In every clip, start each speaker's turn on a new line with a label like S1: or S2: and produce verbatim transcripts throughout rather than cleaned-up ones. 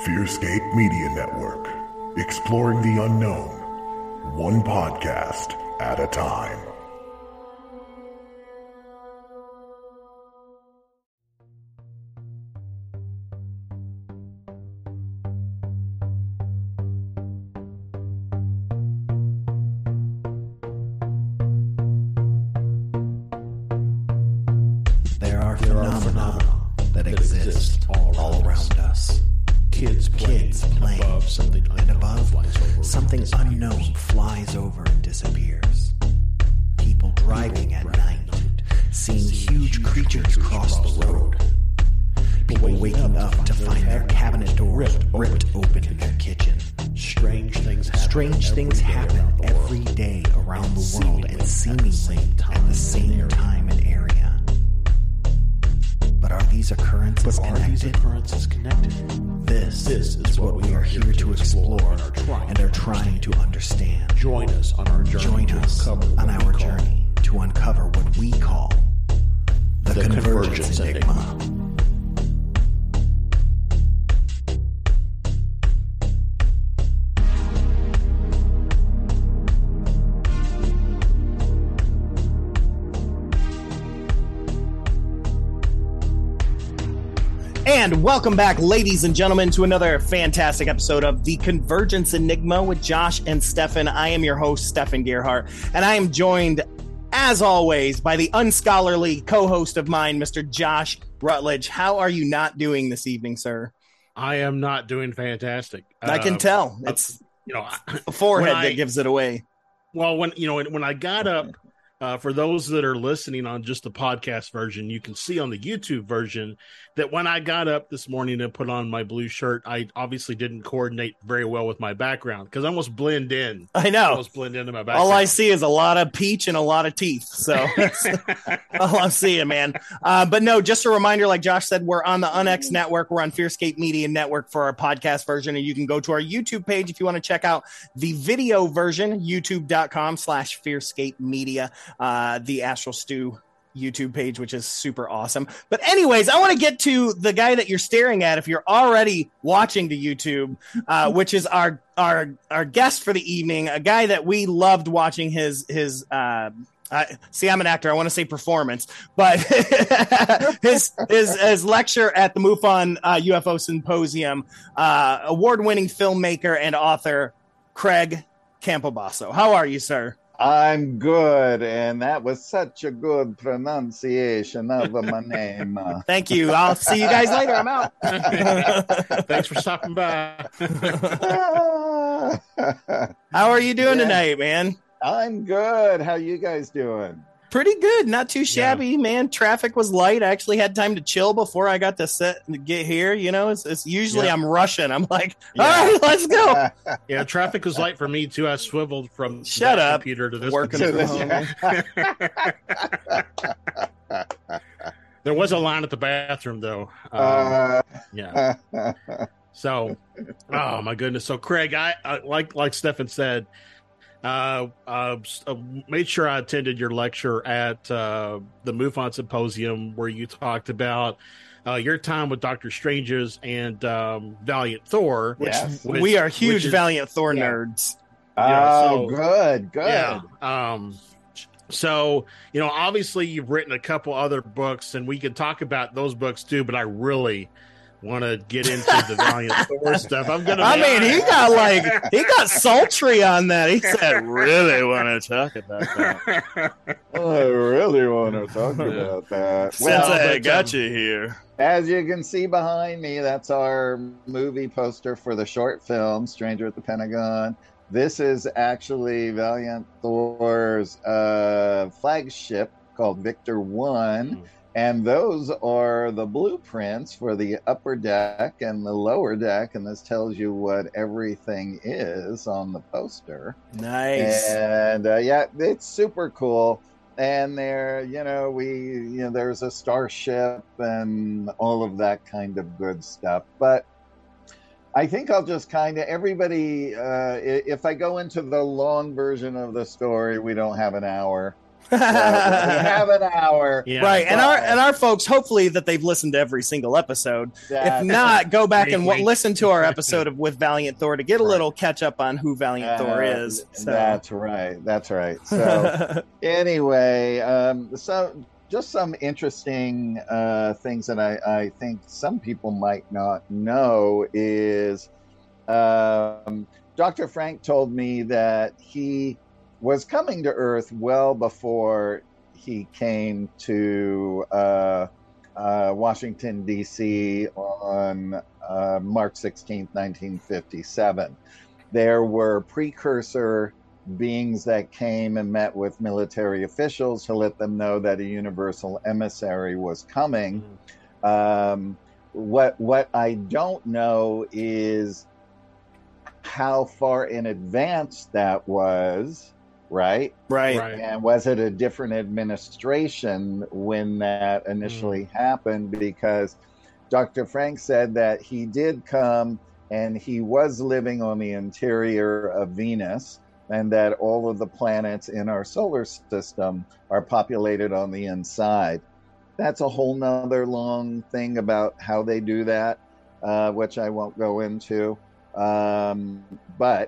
S1: Fearscape Media Network, exploring the unknown, one podcast at a time.
S2: There are phenomena that exist all around us.
S3: Kids playing,
S2: Kids playing,
S3: above something
S2: and
S3: unknown
S2: above
S3: flies over and
S2: something
S3: disappears.
S2: unknown flies over and disappears. People driving at night, seeing huge creatures cross the road. People waking up to find their cabinet doors ripped open in their kitchen.
S3: Strange things happen.
S2: Strange things happen every day around the world and seemingly at the same time and area. But are these occurrences
S3: But are
S2: connected?
S3: these occurrences connected?
S2: This,
S3: This
S2: is what we are here to explore
S3: and are trying
S2: and are trying to understand.
S3: Join us on our journey
S2: Join
S3: to
S2: us
S3: uncover
S2: on
S3: what we
S2: our
S3: call
S2: journey to uncover what we call the,
S3: The
S2: Convergence
S3: Convergence
S2: Enigma.
S3: Enigma.
S4: And welcome back, ladies and gentlemen, to another fantastic episode of The Convergence Enigma with Josh and Stefan. I am your host, Stefan Gerhardt, and I am joined, as always, by the unscholarly co-host of mine, Mister Josh Rutledge. How are you not doing this evening, sir?
S3: I am not doing fantastic.
S4: I can
S3: Um,
S4: tell. It's
S3: you know,
S4: the forehead
S3: when I-
S4: that gives it away.
S3: well, when you know, when, when I got up, uh, for those that are listening on just the podcast version, you can see on the YouTube version that when I got up this morning and put on my blue shirt, I obviously didn't coordinate very well with my background because I almost blend in.
S4: I
S3: I
S4: know.
S3: almost blend into my background.
S4: All I see is a lot of peach and a lot of teeth. So that's all I'm seeing, man. Uh, but no, just a reminder, like Josh said, we're on the UnX Network. We're on Fearscape Media Network for our podcast version. And you can go to our YouTube page if you want to check out the video version, youtube.com slash Fearscape Media, uh, the Astral Stew YouTube page, which is super awesome. But anyways, I want to get to the guy that you're staring at if you're already watching the YouTube, uh, which is our our our guest for the evening, a guy that we loved watching his his uh I, see, I'm an actor. I want to say performance, but his his his lecture at the MUFON uh, U F O Symposium, uh, award-winning filmmaker and author Craig Campobasso. How are you, sir?
S5: I'm good, and that was such a good pronunciation of my name.
S4: Thank you. I'll see you guys later. I'm out.
S3: Thanks for stopping by.
S4: How are you doing
S5: Yeah.
S4: tonight, man?
S5: I'm good. How you guys doing?
S4: Pretty good. Not too shabby, man. Traffic was light. I actually had time to chill before I got to set and get here. You know, it's, it's usually
S3: Yeah.
S4: I'm rushing. I'm like,
S5: Yeah.
S4: all right, let's go.
S3: Yeah, traffic was light for me too. I swiveled from
S4: Shut
S3: that
S4: up.
S3: computer to this
S4: Working
S3: computer.
S4: from home.
S3: There was a line at the bathroom though. Um,
S5: Uh,
S3: yeah. So, oh my goodness. So, Craig, I, I like like Stefan said, uh, uh, uh, made sure I attended your lecture at uh, the MUFON Symposium where you talked about uh, your time with Doctor Strange's and um, Valiant Thor.
S5: Yes.
S3: which-
S4: we are
S3: which
S4: huge
S3: is-
S4: Valiant Thor
S3: yeah.
S4: nerds.
S3: Yeah,
S5: oh,
S3: so-
S5: good, good.
S3: Yeah. Um, so, you know, obviously you've written a couple other books and we can talk about those books too, but I really want to get into the Valiant Thor stuff. I'm going to,
S4: I mean, he got like, he got sultry on that. He said, really want to talk about that.
S5: I really want to talk about that.
S4: Since
S5: Well,
S4: I
S3: but,
S4: got
S3: um,
S4: you here.
S5: as you can see behind me, that's our movie poster for the short film, Stranger at the Pentagon. This is actually Valiant Thor's uh, flagship called Victor One.
S3: Mm.
S5: And those are the blueprints for the upper deck and the lower deck. And this tells you what everything is on the poster.
S4: Nice.
S5: And uh, yeah, it's super cool. And there, you know, we, you know, there's a starship and all of that kind of good stuff. But I think I'll just kind of, everybody, uh, if I go into the long version of the story, we don't have an hour. So we have an hour.
S3: Yeah.
S4: Right, and
S5: but-
S4: our and our folks, hopefully that they've listened to every single episode.
S5: That's-
S4: If not, go back and
S3: Wink,
S4: w-
S3: wink.
S4: listen to our episode of with Valiant Thor to get a
S3: Right.
S4: little catch up on who Valiant Thor
S5: Uh,
S4: is. So.
S5: That's right. That's right. So anyway, um, so just some interesting uh, things that I, I think some people might not know is um, Doctor Frank told me that he was coming to Earth well before he came to uh, uh, Washington, D C on uh, March sixteenth, nineteen fifty-seven. There were precursor beings that came and met with military officials to let them know that a universal emissary was coming. Um, what what I don't know is how far in advance that was, right?
S4: right.
S3: Right.
S5: And was it a different administration when that initially happened? Because Doctor Frank said that he did come and he was living on the interior of Venus, and that all of the planets in our solar system are populated on the inside. That's a whole nother long thing about how they do that, uh, which I won't go into. Um, but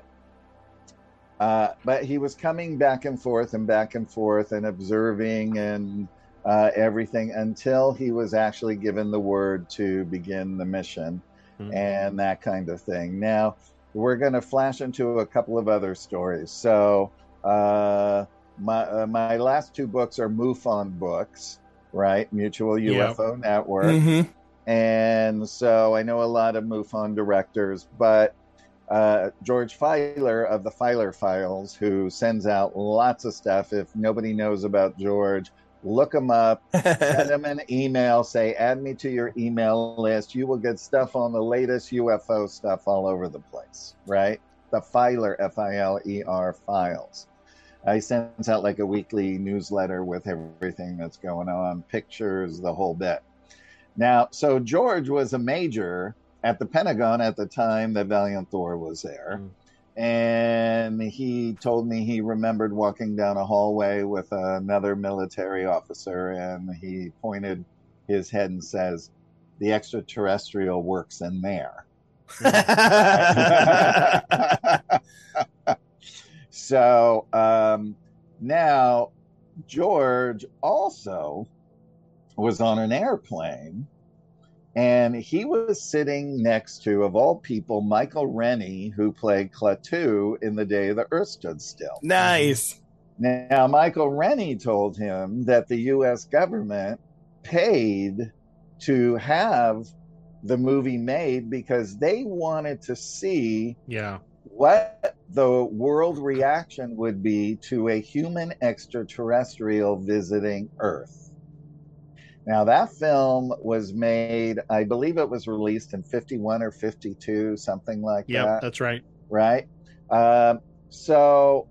S5: uh, but he was coming back and forth and back and forth and observing and uh, everything until he was actually given the word to begin the mission
S3: Mhm.
S5: and that kind of thing. Now, we're going to flash into a couple of other stories. So uh, my uh, my last two books are MUFON books, right? Mutual U F O Network.
S4: Mhm.
S5: And so I know a lot of MUFON directors, but uh, George Filer of the Filer Files, who sends out lots of stuff. If nobody knows about George, look him up, send him an email, say, add me to your email list. You will get stuff on the latest U F O stuff all over the place, right? The Filer, F I L E R files. Uh, he sends out like a weekly newsletter with everything that's going on, pictures, the whole bit. Now, so George was a major at the Pentagon at the time that Valiant Thor was there.
S3: Mm.
S5: And he told me he remembered walking down a hallway with another military officer, and he pointed his head and says, "The extraterrestrial works in there." So um, now George also was on an airplane, and he was sitting next to, of all people, Michael Rennie, who played Klaatu in The Day the Earth Stood Still.
S4: Nice.
S5: Now, Michael Rennie told him that the U S government paid to have the movie made because they wanted to see
S3: Yeah.
S5: what the world reaction would be to a human extraterrestrial visiting Earth. Now, that film was made, I believe it was released in fifty-one or fifty-two, something like
S3: Yeah,
S5: that.
S3: that's right.
S5: Right? Um, so,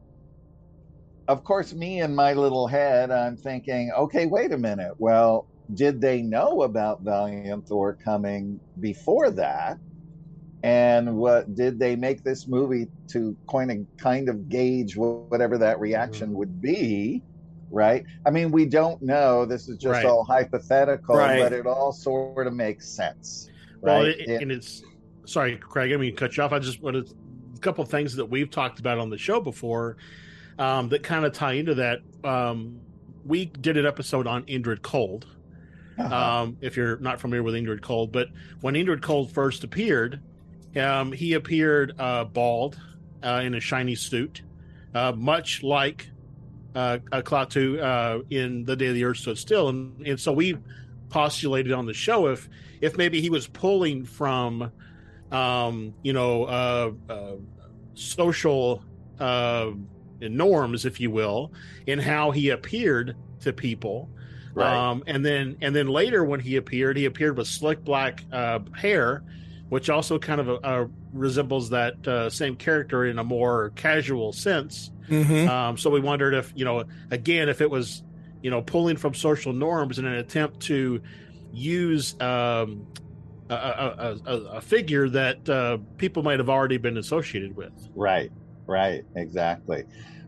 S5: of course, me in my little head, I'm thinking, okay, wait a minute. Well, did they know about Valiant Thor coming before that? And what did they make this movie to kind of kind of gauge whatever that reaction
S3: Mhm.
S5: would be? Right? I mean, we don't know. This is just
S3: Right.
S5: all hypothetical,
S4: Right.
S5: but it all sort of makes sense.
S3: Well,
S5: Right?
S3: it,
S5: It-
S3: and it's sorry, Craig. I mean, to cut you off. I just wanted a couple of things that we've talked about on the show before um, that kind of tie into that. Um, we did an episode on Indrid Cold.
S5: uh-huh.
S3: Um, if you're not familiar with Indrid Cold, but when Indrid Cold first appeared, um, he appeared uh, bald uh, in a shiny suit, uh, much like uh, uh, Klaatu uh, in The Day the Earth Stood Still, and, and so we postulated on the show if if maybe he was pulling from, um, you know, uh, uh, social uh, norms, if you will, in how he appeared to people.
S5: Right.
S3: Um, and then and then later when he appeared, he appeared with slick black uh, hair, which also kind of uh, resembles that uh, same character in a more casual sense.
S4: Mm-hmm.
S3: Um, so we wondered if, you know, again, if it was, you know, pulling from social norms in an attempt to use um, a, a, a, a figure that uh, people might have already been associated with.
S5: Right, right, exactly.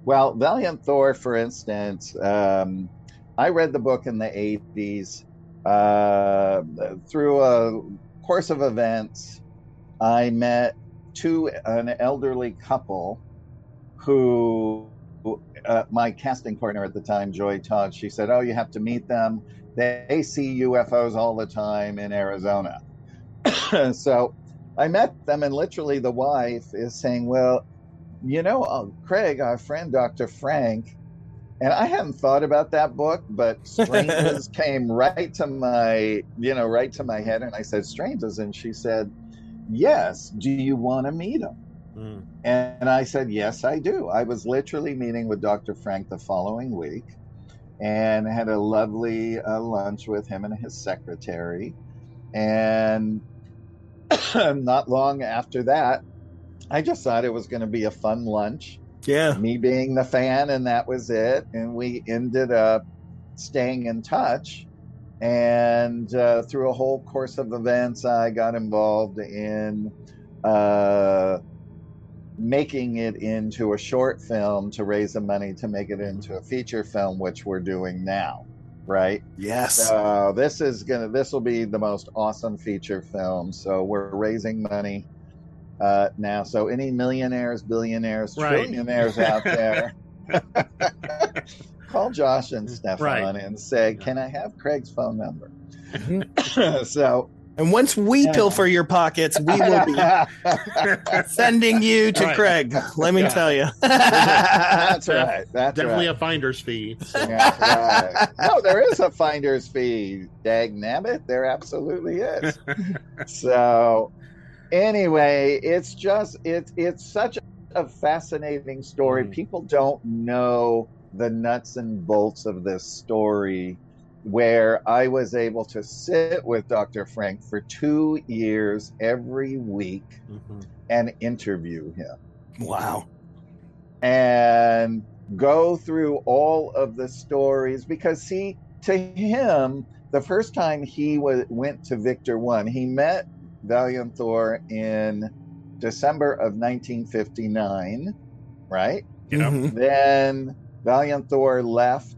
S5: Well, Valiant Thor, for instance, um, I read the book in the eighties. Uh, through a course of events, I met two an elderly couple who, uh, my casting partner at the time, Joy Todd, she said, "Oh, you have to meet them. They see U F Os all the time in Arizona." So I met them, and literally the wife is saying, "Well, you know, uh, Craig, our friend Doctor Frank," and I hadn't thought about that book, but Strangers came right to my, you know, right to my head, and I said, "Strangers," and she said, "Yes, do you want to meet him?" Mm. And I said, "Yes, I do." I was literally meeting with Doctor Frank the following week and had a lovely uh, lunch with him and his secretary. And not long after that, I just thought it was going to be a fun lunch.
S4: Yeah.
S5: Me being the fan, and that was it. And we ended up staying in touch. And uh, through a whole course of events, I got involved in uh, making it into a short film to raise the money to make it into a feature film, which we're doing now. Right?
S4: Yes.
S5: So this is gonna. This will be the most awesome feature film. So we're raising money uh, now. So any millionaires, billionaires,
S3: right.
S5: trillionaires out there, call Josh and Stefan
S3: right.
S5: and say, "Can I have Craig's phone number?" So.
S4: And once we yeah. pilfer your pockets, we will be sending you to right. Craig. Let me yeah. tell you.
S5: That's right. That's
S3: definitely
S5: right.
S3: a finder's fee. So.
S5: That's right. No, there is a finder's fee. Dag nabbit, there absolutely is. So, anyway, it's just it's it's such a fascinating story. Mm. People don't know the nuts and bolts of this story, where I was able to sit with Doctor Frank for two years every week mm-hmm. and interview him.
S4: Wow.
S5: And go through all of the stories, because see, to him, the first time he was, went to Victor One, he met Valiant Thor in December of nineteen fifty-nine, right?
S3: Yeah.
S4: Mm-hmm.
S5: Then Valiant Thor left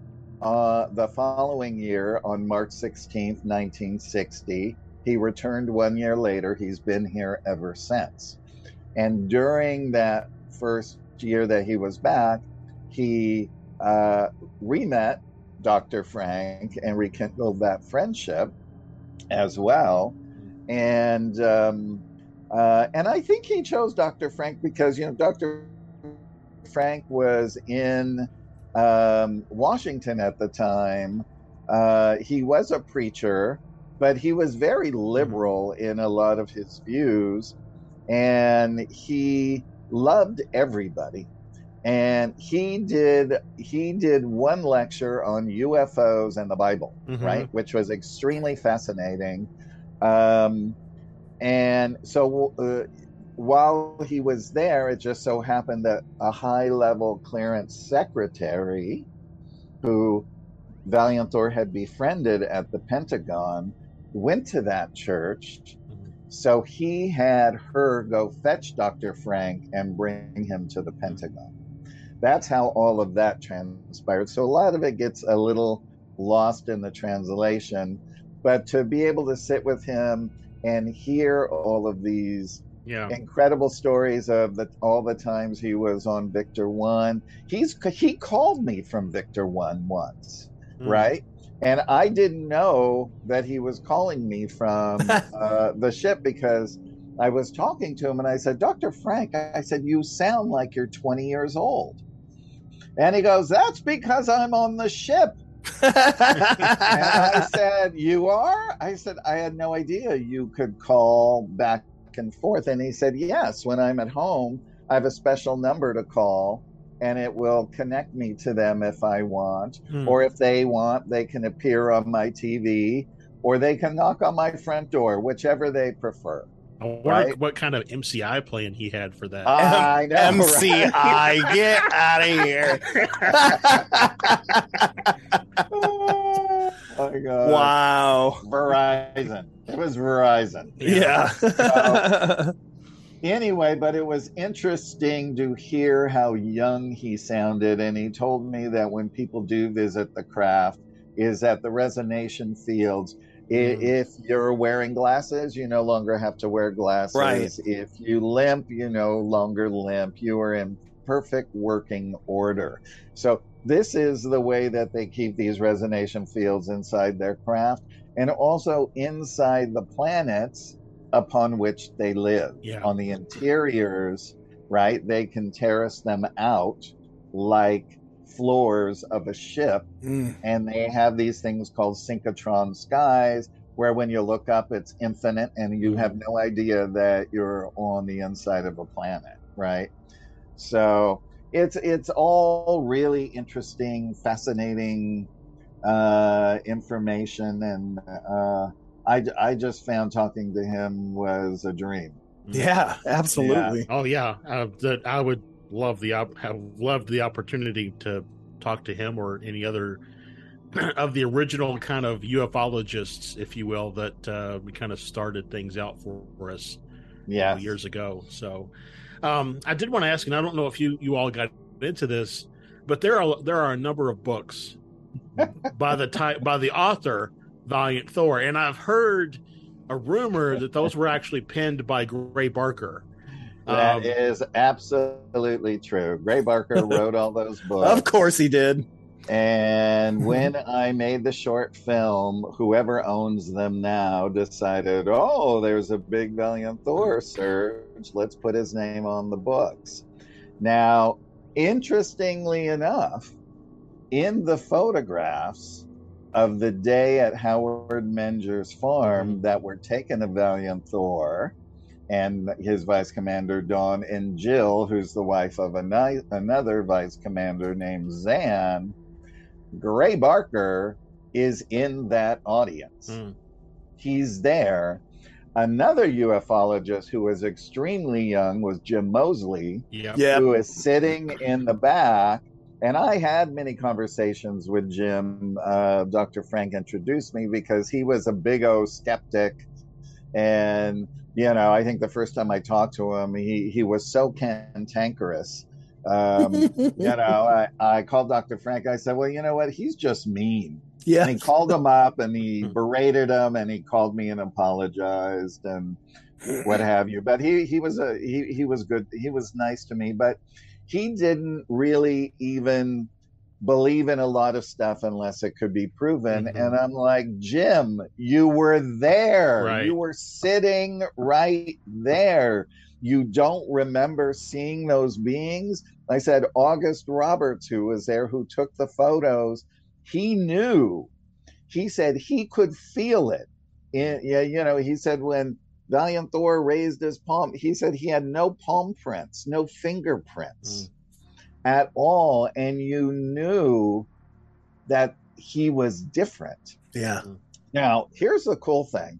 S5: Uh, the following year, on March sixteenth, nineteen sixty, he returned one year later. He's been here ever since. And during that first year that he was back, he uh, re-met Doctor Frank and rekindled that friendship as well. And um, uh, and I think he chose Doctor Frank because, you know, Doctor Frank was in Um, Washington at the time. Uh, he was a preacher, but he was very liberal in a lot of his views, and he loved everybody. And he did he did one lecture on U F Os and the Bible, mm-hmm. right, which was extremely fascinating. Um, and so uh, while he was there, it just so happened that a high-level clearance secretary who Valiant Thor had befriended at the Pentagon went to that church. Mm-hmm. So he had her go fetch Doctor Frank and bring him to the Pentagon. That's how all of that transpired. So a lot of it gets a little lost in the translation. But to be able to sit with him and hear all of these Yeah. incredible stories of the all the times he was on Victor One. He's he called me from Victor One once, mm. right? And I didn't know that he was calling me from uh, the ship, because I was talking to him and I said, "Doctor Frank," I said, "you sound like you're twenty years old." And he goes, "That's because I'm on the ship." And I said, "You are?" I said, "I had no idea you could call back and forth." And he said, "Yes, when I'm at home, I have a special number to call, and it will connect me to them if I want, mm. or if they want, they can appear on my T V, or they can knock on my front door, whichever they prefer."
S3: I wonder right? what kind of M C I plan he had for that.
S5: I know,
S4: M C I, right? Get out of here.
S5: Oh my God.
S4: Wow.
S5: Verizon. It was Verizon.
S4: Yeah.
S5: So, anyway, but it was interesting to hear how young he sounded. And he told me that when people do visit the craft, is at the resonation fields.
S3: Mm.
S5: If you're wearing glasses, you no longer have to wear glasses.
S4: Right.
S5: If you limp, you no longer limp. You are in perfect working order. So this is the way that they keep these resonation fields inside their craft, and also inside the planets upon which they live.
S3: Yeah.
S5: On the interiors, right, they can terrace them out like floors of a ship,
S4: Mm.
S5: and they have these things called synchrotron skies, where when you look up, it's infinite, and you have no idea that you're on the inside of a planet, right? So it's it's all really interesting, fascinating uh, information, and uh, I I just found talking to him was a dream.
S4: Yeah, absolutely.
S3: Oh yeah, uh, that I would love the op- have loved the opportunity to talk to him or any other of the original kind of ufologists, if you will, that uh, we kind of started things out for, for us
S5: Yeah,
S3: years ago. So um, I did want to ask, and I don't know if you you all got into this, but there are there are a number of books by the type by the author Valiant Thor, and I've heard a rumor that those were actually penned by Gray Barker.
S5: that
S3: Um,
S5: is absolutely true. Gray Barker wrote all those books.
S4: Of course he did.
S5: And when I made the short film, whoever owns them now decided, oh, there's a big Valiant Thor surge. Let's put his name on the books. Now, interestingly enough, in the photographs of the day at Howard Menger's farm that were taken of Valiant Thor and his vice commander Dawn and Jill, who's the wife of ani- another vice commander named Zan, Gray Barker is in that audience.
S3: Mm.
S5: He's there. Another ufologist who was extremely young was Jim Mosley,
S3: yeah.
S4: Yeah.
S5: who is sitting in the back. And I had many conversations with Jim. Uh, Doctor Frank introduced me because he was a big O skeptic. And, you know, I think the first time I talked to him, he, he was so cantankerous. Um, you know, I, I called Doctor Frank. I said, well, you know what? He's just mean.
S4: Yeah.
S5: And he called him up and he berated him and he called me and apologized and what have you. But he, he was a he, he was good. He was nice to me, but he didn't really even believe in a lot of stuff unless it could be proven.
S3: Mhm.
S5: And I'm like, Jim, you were there.
S3: Right.
S5: You were sitting right there. You don't remember seeing those beings? I said, August Roberts, who was there, who took the photos, he knew. He said he could feel it. In, yeah, you know, he said when Valiant Thor raised his palm, he said he had no palm prints, no fingerprints
S3: Mm.
S5: at all. And you knew that he was different.
S4: Yeah.
S5: Now, here's the cool thing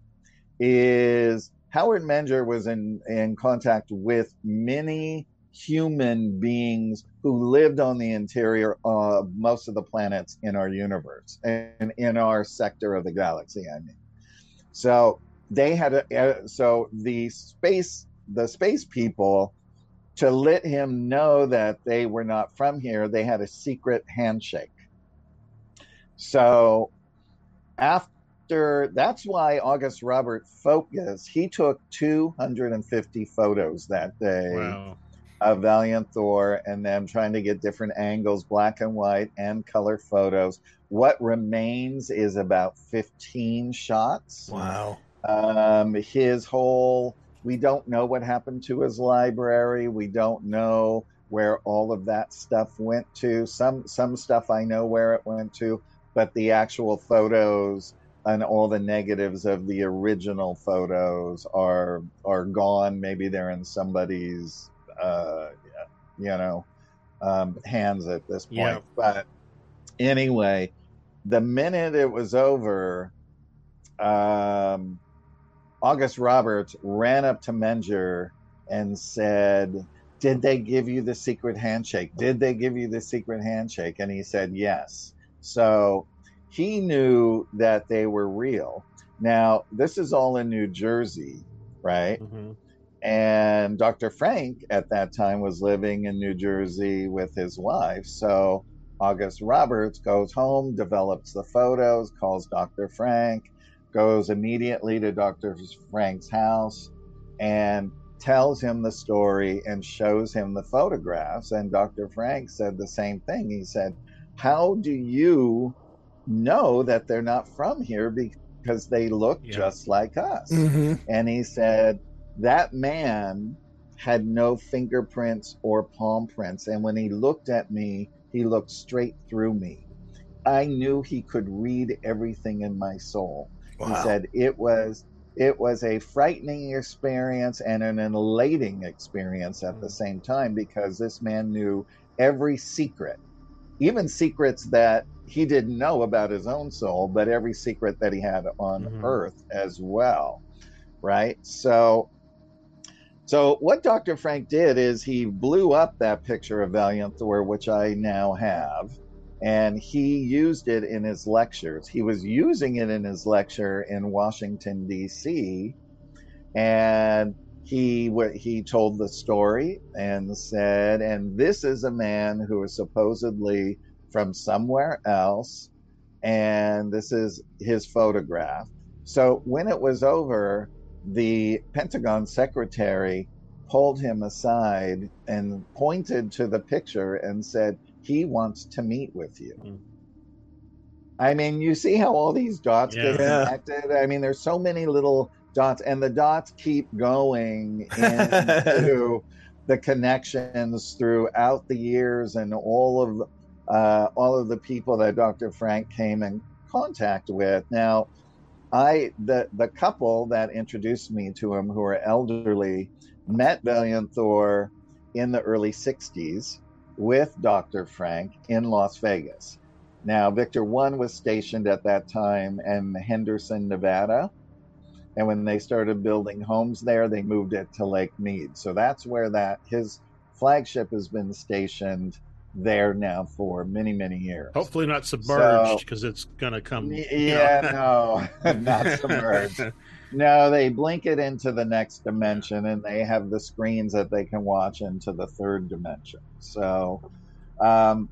S5: is Howard Menger was in, in contact with many human beings who lived on the interior of most of the planets in our universe and in our sector of the galaxy, I mean. So they had a, so the space the space people, to let him know that they were not from here, they had a secret handshake. So after, that's why August Robert focused, he took two hundred fifty photos that day.
S3: Wow.
S5: Of Valiant Thor and them trying to get different angles, black and white and color photos. What remains is about fifteen shots.
S4: Wow.
S5: Um, his whole, we don't know what happened to his library. We don't know where all of that stuff went to. Some some stuff I know where it went to, but the actual photos and all the negatives of the original photos are are gone. Maybe they're in somebody's uh, you know, um, hands at this point.
S3: Yeah.
S5: But anyway, the minute it was over, um, August Roberts ran up to Menger and said, did they give you the secret handshake? Did they give you the secret handshake? And he said, yes. So he knew that they were real. Now, this is all in New Jersey, right?
S3: Mhm.
S5: And Doctor Frank at that time was living in New Jersey with his wife. So August Roberts goes home, develops the photos, calls Doctor Frank, goes immediately to Doctor Frank's house and tells him the story and shows him the photographs. And Doctor Frank said the same thing. He said, how do you know that they're not from here? Because they look yeah. just like us. Mm-hmm. And he said, that man had no fingerprints or palm prints. And when he looked at me, he looked straight through me. I knew he could read everything in my soul. Wow. He said it was it was a frightening experience and an elating experience at the same time, because this man knew every secret, even secrets that he didn't know about his own soul, but every secret that he had on mm-hmm. earth as well. Right. So So what Doctor Frank did is he blew up that picture of Valiant Thor, which I now have, and he used it in his lectures. He was using it in his lecture in Washington, D C, and he he told the story and said, and this is a man who is supposedly from somewhere else, and this is his photograph. So when it was over, the Pentagon secretary pulled him aside and pointed to the picture and said, he wants to meet with you. Mm. I mean, you see how all these dots yeah. get connected? I mean, there's so many little dots, and the dots keep going into the connections throughout the years, and all of uh, all of the people that Doctor Frank came in contact with. Now, I the the couple that introduced me to him, who are elderly, met Valiant Thor in the early sixties with Doctor Frank in Las Vegas. Now, Victor One was stationed at that time in Henderson, Nevada. And when they started building homes there, they moved it to Lake Mead. So that's where that his flagship has been stationed there now for many, many years.
S3: Hopefully not submerged, because so, it's going to come.
S5: Yeah, know. no, not submerged. No, they blink it into the next dimension, and they have the screens that they can watch into the third dimension. So, um,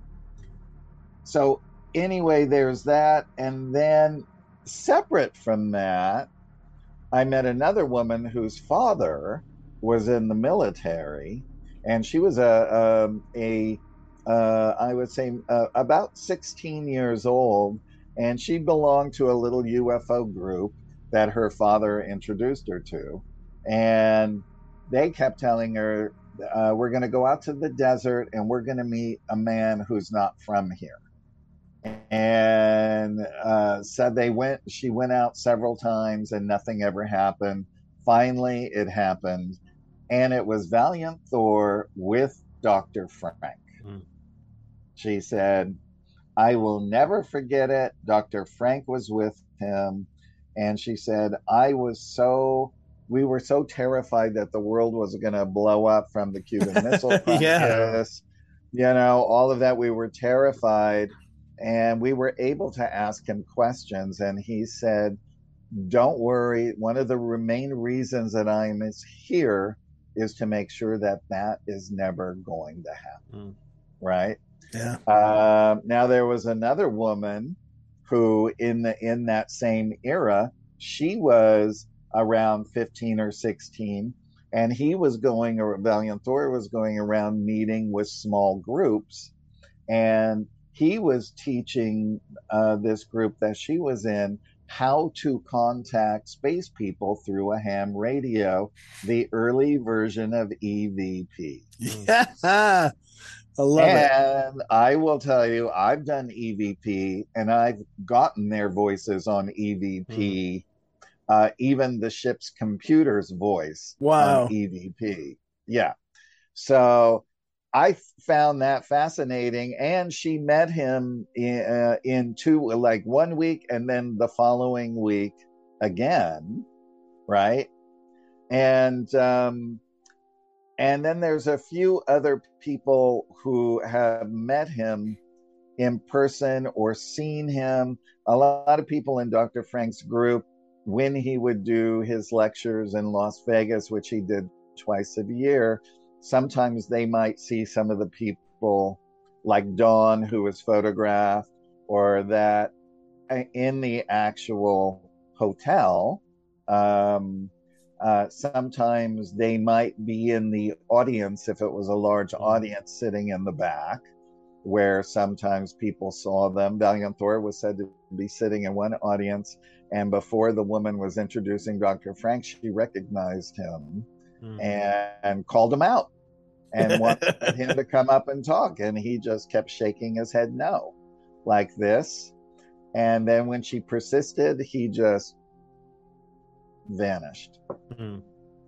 S5: so anyway, there's that. And then separate from that, I met another woman whose father was in the military, and she was a, a, a uh, I would say uh, about sixteen years old, and she belonged to a little U F O group that her father introduced her to. And they kept telling her, uh, we're going to go out to the desert and we're going to meet a man who's not from here. And uh, said they went, she went out several times and nothing ever happened. Finally, it happened. And it was Valiant Thor with Doctor Frank. Mm. She said, I will never forget it. Doctor Frank was with him. And she said, I was so, we were so terrified that the world was going to blow up from the Cuban Missile Crisis. Yeah. You know, all of that. We were terrified. And we were able to ask him questions. And he said, don't worry. One of the main reasons that I'm here is to make sure that that is never going to happen. Mm. Right?
S4: Yeah.
S5: Uh, now, there was another woman who in the in that same era, she was around fifteen or sixteen, and he was going, or Valiant Thor was going around meeting with small groups, and he was teaching uh, this group that she was in how to contact space people through a ham radio, the early version of E V P.
S4: Yeah. I love
S5: and
S4: it.
S5: And I will tell you, I've done E V P, and I've gotten their voices on E V P, mm. uh, even the ship's computer's voice
S4: wow.
S5: on E V P. Yeah. So I found that fascinating. And she met him in, uh, in two, like one week, and then the following week again. Right. And, um, And then there's a few other people who have met him in person or seen him. A lot of people in Doctor Frank's group, when he would do his lectures in Las Vegas, which he did twice a year, sometimes they might see some of the people like Dawn, who was photographed, or that in the actual hotel. Um, uh, sometimes they might be in the audience if it was a large audience sitting in the back, where sometimes people saw them. Valiant Thor was said to be sitting in one audience, and before the woman was introducing Doctor Frank, she recognized him mm-hmm. and, and called him out and wanted him to come up and talk, and he just kept shaking his head no, like this. And then when she persisted, he just vanished. Mm-hmm.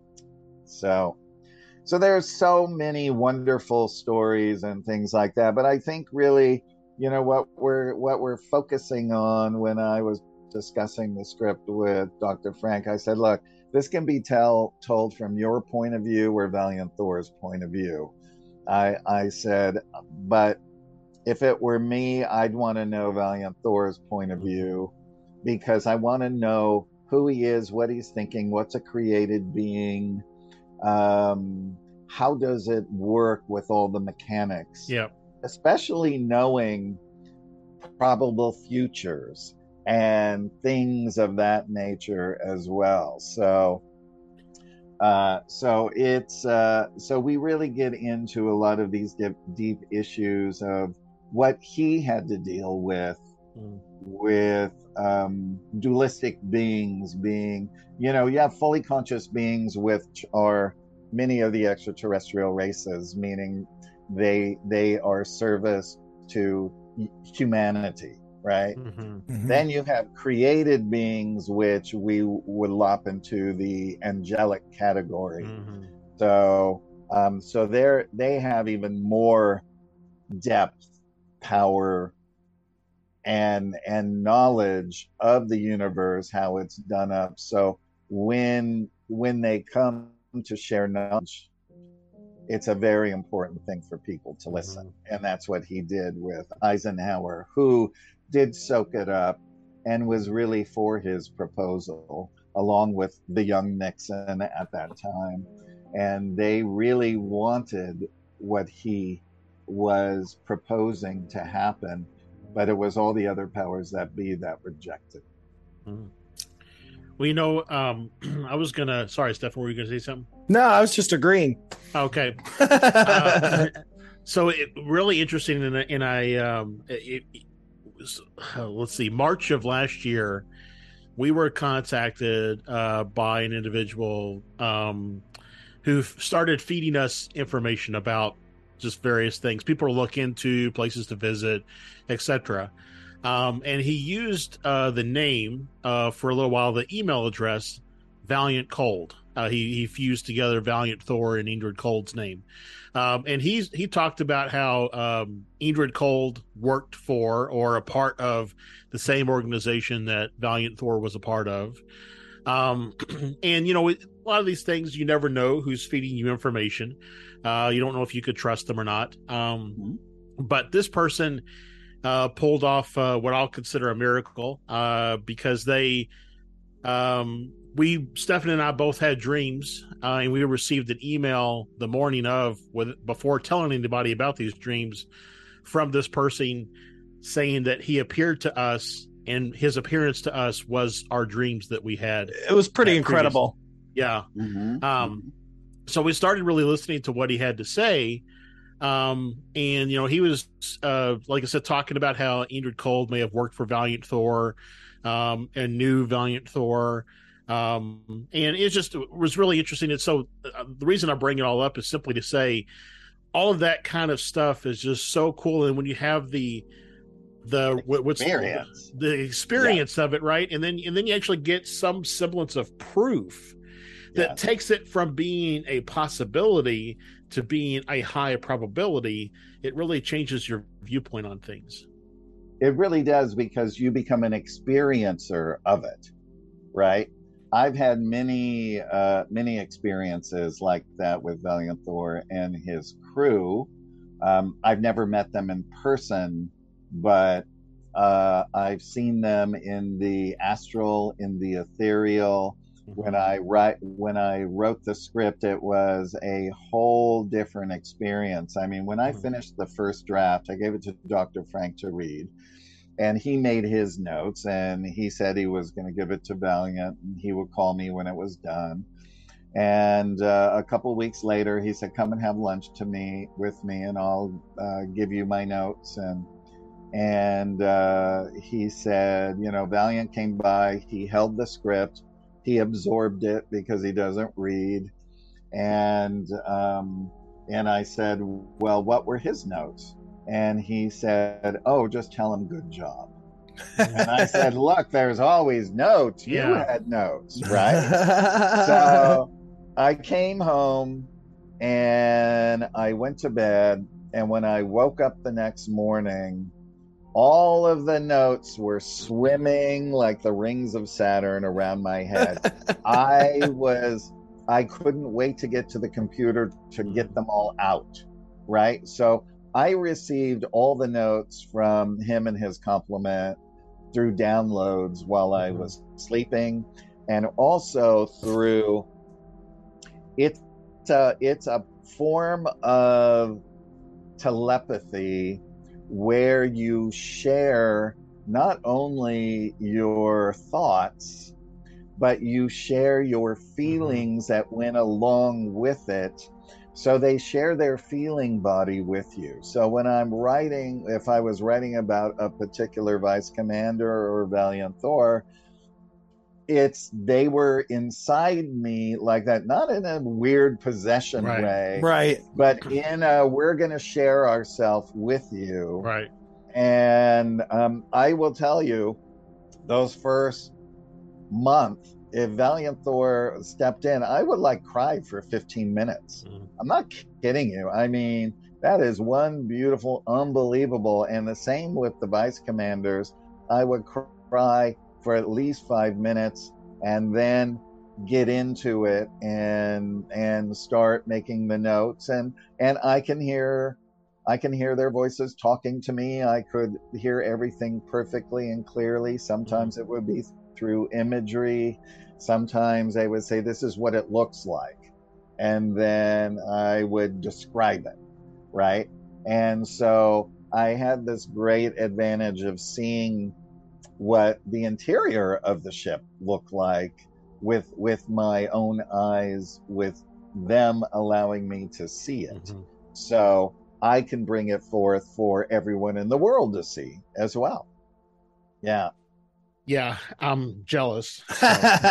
S5: So so there's so many wonderful stories and things like that, but I think really, you know, what we're what we're focusing on, when I was discussing the script with Doctor Frank, I said, look, this can be tell told from your point of view or Valiant Thor's point of view. I I said, but if it were me, I'd want to know Valiant Thor's point of view, because I want to know who he is, what he's thinking, what's a created being, um, how does it work with all the mechanics?
S3: Yeah.
S5: Especially knowing probable futures and things of that nature as well. So, uh, so it's uh, so we really get into a lot of these deep, deep issues of what he had to deal with, mm. with um, dualistic beings being, you know, you have fully conscious beings, which are many of the extraterrestrial races, meaning they they are service to humanity, right? Mm-hmm. Mm-hmm. Then you have created beings, which we would lop into the angelic category. Mm-hmm. So, um, so they're they have even more depth, power, and and knowledge of the universe, how it's done up. So when when they come to share knowledge, it's a very important thing for people to listen. Mm-hmm. And that's what he did with Eisenhower, who did soak it up and was really for his proposal, along with the young Nixon at that time. And they really wanted what he was proposing to happen, but it was all the other powers that be that rejected.
S3: Mm-hmm. Well, you know, um, I was gonna. Sorry, Stefan, were you gonna say something?
S4: No, I was just agreeing.
S3: Okay. uh, so it really interesting, and and I, um, it, it was, uh, let's see, March of last year, we were contacted uh, by an individual um, who started feeding us information about just various things, people to look into, places to visit, et cetera. Um, and he used uh, the name uh, for a little while, the email address, Valiant Cold. Uh, he, he fused together Valiant Thor and Indrid Cold's name. Um, and he's, he talked about how um, Indrid Cold worked for or a part of the same organization that Valiant Thor was a part of. Um, and, you know, a lot of these things, you never know who's feeding you information. Uh, you don't know if you could trust them or not. Um, mm-hmm. But this person uh, pulled off uh, what I'll consider a miracle uh, because they, um, we, Stephanie and I both had dreams, uh, and we received an email the morning of, with before telling anybody about these dreams, from this person saying that he appeared to us, and his appearance to us was our dreams that we had.
S4: It was pretty incredible.
S3: Yeah. Mm-hmm. Um, so we started really listening to what he had to say. Um, and, you know, he was, uh, like I said, talking about how Indrid Cold may have worked for Valiant Thor, um, and knew Valiant Thor. Um, and it just it was really interesting. And so uh, the reason I bring it all up is simply to say all of that kind of stuff is just so cool. And when you have the, the what's
S5: experience.
S3: the, the experience yeah. of it, right? And then, and then you actually get some semblance of proof that yeah. takes it from being a possibility to being a high probability. It really changes your viewpoint on things.
S5: It really does, because you become an experiencer of it, right? I've had many, uh, many experiences like that with Valiant Thor and his crew. Um, I've never met them in person, but uh, I've seen them in the astral, in the ethereal. When I write, when I wrote the script, it was a whole different experience. I mean, when I finished the first draft, I gave it to Doctor Frank to read, and he made his notes, and he said he was going to give it to Valiant, and he would call me when it was done. And uh, a couple of weeks later, he said, "Come and have lunch to me with me, and I'll uh, give you my notes." And and uh, he said, you know, Valiant came by, he held the script, he absorbed it because he doesn't read, and um, and I said, "Well, what were his notes?" And he said, "Oh, just tell him good job." And I said, "Look, there's always notes. You
S3: Yeah.
S5: had notes, right?" So I came home and I went to bed. And when I woke up the next morning, all of the notes were swimming like the rings of Saturn around my head. I was, I couldn't wait to get to the computer to get them all out, right? So I received all the notes from him and his complement through downloads while I was sleeping, and also through it's a, it's a form of telepathy where you share not only your thoughts, but you share your feelings that went along with it. So they share their feeling body with you. So when I'm writing, if I was writing about a particular vice commander or Valiant Thor, it's they were inside me like that, not in a weird possession
S3: Right.
S5: way,
S4: Right.
S5: but in a we're going to share ourselves with you.
S3: Right.
S5: And um, I will tell you, those first month, if Valiant Thor stepped in, I would like cry for fifteen minutes.
S3: Mm.
S5: I'm not kidding you. I mean, that is one beautiful, unbelievable. And the same with the vice commanders. I would cry for at least five minutes and then get into it and and start making the notes. And and I can hear I can hear their voices talking to me. I could hear everything perfectly and clearly. Sometimes it would be through imagery. Sometimes they would say, "This is what it looks like." And then I would describe it, right? And so I had this great advantage of seeing what the interior of the ship looked like with with my own eyes, with them allowing me to see it.
S3: Mhm.
S5: So I can bring it forth for everyone in the world to see as well. Yeah.
S3: Yeah, I'm jealous. So.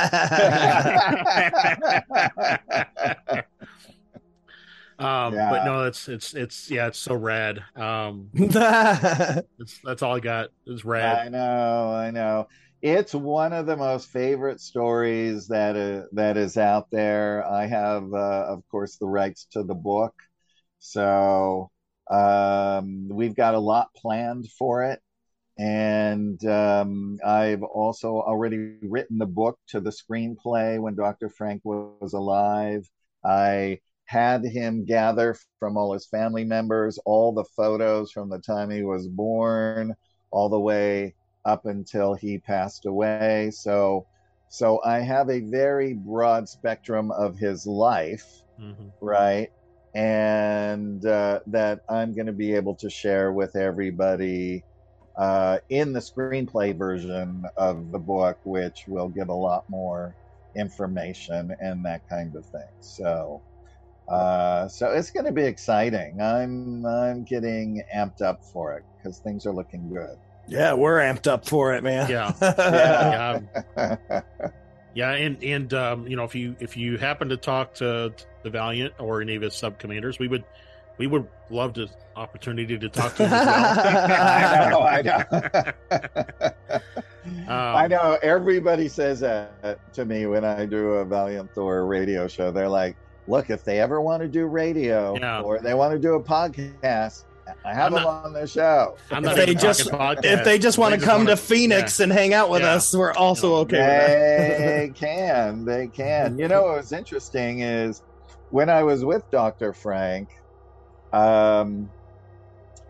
S3: Um,
S5: Yeah.
S3: but no, it's it's it's yeah, it's so rad. Um, it's, that's all I got is rad.
S5: I know, I know. It's one of the most favorite stories that uh, that is out there. I have, uh, of course, the rights to the book, so um, we've got a lot planned for it. And um, I've also already written the book to the screenplay when Doctor Frank was alive. I had him gather from all his family members all the photos from the time he was born all the way up until he passed away. So, so I have a very broad spectrum of his life,
S3: Mm-hmm.
S5: right? And uh, that I'm going to be able to share with everybody uh, in the screenplay version of the book, which will give a lot more information and that kind of thing. So, uh, so it's going to be exciting. I'm I'm getting amped up for it because things are looking good.
S4: Yeah, we're amped up for it, man.
S3: Yeah.
S5: Yeah.
S3: Yeah, yeah, and and um, you know, if you if you happen to talk to the Valiant or any of his sub commanders, we would we would love the opportunity to talk to them as well.
S5: I know, I know.
S3: Um,
S5: I know. Everybody says that to me when I do a Valiant Thor radio show. They're like, "Look, if they ever want to do radio
S3: Yeah.
S5: or they want to do a podcast, I have
S3: I'm
S5: them
S3: not-
S5: on the show."
S3: I'm
S4: If
S3: not
S4: they
S3: even
S4: just
S3: talking podcast.
S4: if they just want to
S3: They
S4: come
S3: wanna-
S4: to Phoenix
S3: yeah.
S4: and hang out with
S3: Yeah.
S4: us, we're also
S3: No.
S4: okay with that.
S5: They can. They can. You know what was interesting is when I was with Doctor Frank, um,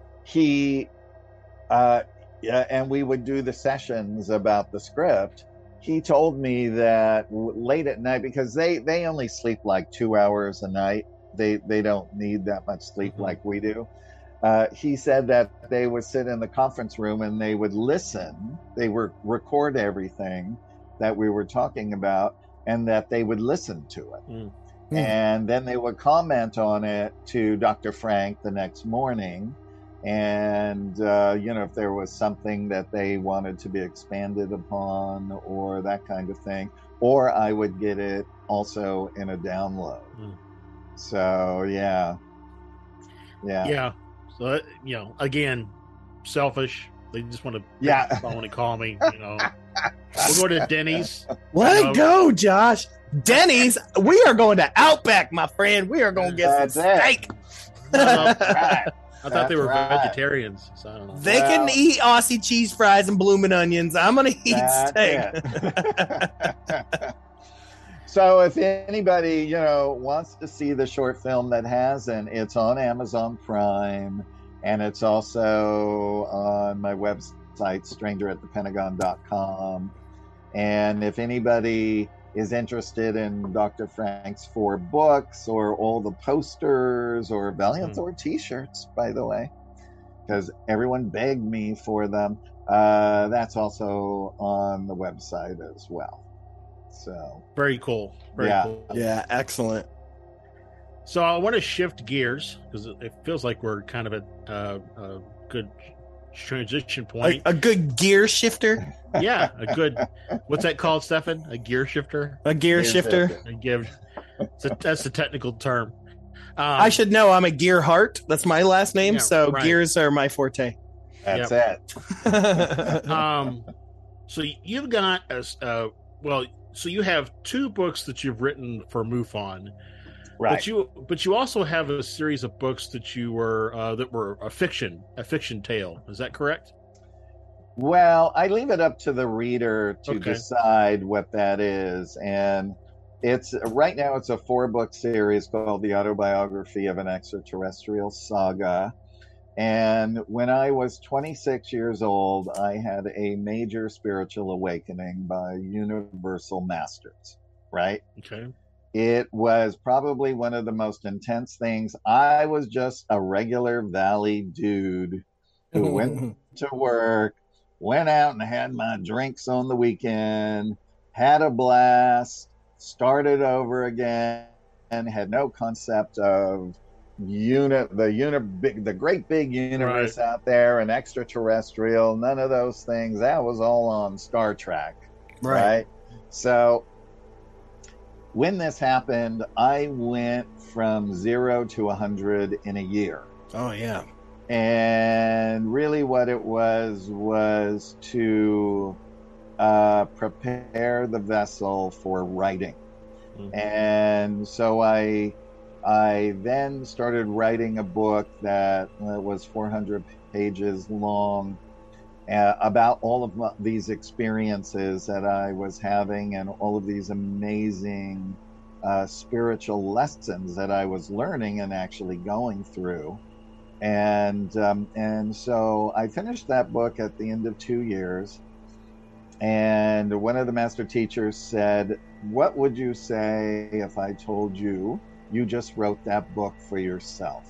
S5: he, uh, yeah, and we would do the sessions about the script. he told me that late at night, because they, they only sleep like two hours a night. They, they don't need that much sleep mm-hmm. like we do. Uh, he said that they would sit in the conference room and they would listen. They would record everything that we were talking about, and that they would listen to it. Mm. And then they would comment on it to Doctor Frank the next morning. And, uh, you know, if there was something that they wanted to be expanded upon or that kind of thing, or I would get it also in a download. Mm. So, yeah. Yeah.
S3: Yeah. So, you know, again, selfish. They just want to
S5: yeah.
S3: phone and call me, you know. We'll go to Denny's.
S4: Let
S3: you know.
S4: it go, Josh. Denny's, we are going to Outback, my friend. We are going to get
S5: That's
S4: some
S5: it.
S4: steak.
S5: That's right.
S3: I thought
S5: That's
S3: they were
S5: right.
S3: vegetarians, so I don't know.
S4: They
S5: Well,
S4: can eat Aussie cheese fries and blooming onions. I'm going to eat
S5: That's
S4: steak.
S5: So if anybody, you know, wants to see the short film that hasn't, it's on Amazon Prime, and it's also on my website, stranger at the pentagon dot com. And if anybody is interested in Doctor Frank's four books or all the posters or Valiant Thor mm. t-shirts, by the way, because everyone begged me for them, uh, that's also on the website as well. So
S3: very cool. Very
S5: yeah.
S3: cool.
S4: Yeah, excellent.
S3: So I want to shift gears because it feels like we're kind of at uh, a good transition point.
S4: A, a good gear shifter.
S3: Yeah, a good. What's that called, Stefan? A gear shifter.
S4: A gear, gear shifter.
S5: shifter.
S3: A give. A, that's the technical term. Um,
S4: I should know. I'm a gear heart. That's my last name.
S3: Yeah,
S4: so
S3: right.
S4: gears are my forte.
S5: That's
S3: yep.
S5: it.
S3: um, so you've got a uh, well. So you have two books that you've written for MUFON,
S5: right?
S3: But you, but you also have a series of books that you were uh, that were a fiction, a fiction tale. Is that correct?
S5: Well, I leave it up to the reader to
S3: Okay.
S5: decide what that is, and it's right now it's a four-book series called The Autobiography of an Extraterrestrial Saga. And when I was twenty-six years old, I had a major spiritual awakening by Universal Masters, right?
S3: Okay.
S5: It was probably one of the most intense things. I was just a regular Valley dude who went to work, went out and had my drinks on the weekend, had a blast, started over again, and had no concept of unit the unit big the great big universe
S3: Right.
S5: out there and extraterrestrial, none of those things. That was all on Star Trek,
S4: Right.
S5: right? So when this happened, I went from zero to a hundred in a year.
S4: Oh yeah.
S5: And really what it was was to uh, prepare the vessel for writing.
S3: Mhm.
S5: And so I I then started writing a book that uh, was four hundred pages long uh, about all of my, these experiences that I was having and all of these amazing uh, spiritual lessons that I was learning and actually going through. And um, and so I finished that book at the end of two years. And one of the master teachers said, "What would you say if I told you you just wrote that book for yourself?"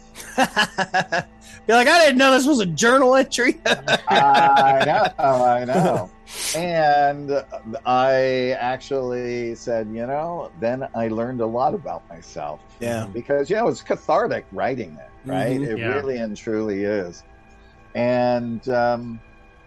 S4: You're like, I didn't know this was a journal entry.
S5: I know, I know. And I actually said, you know, then I learned a lot about myself.
S4: Yeah.
S5: Because, you know, it's cathartic writing it, right?
S4: Mhm.
S5: It
S3: Yeah.
S5: really and truly is. And, um,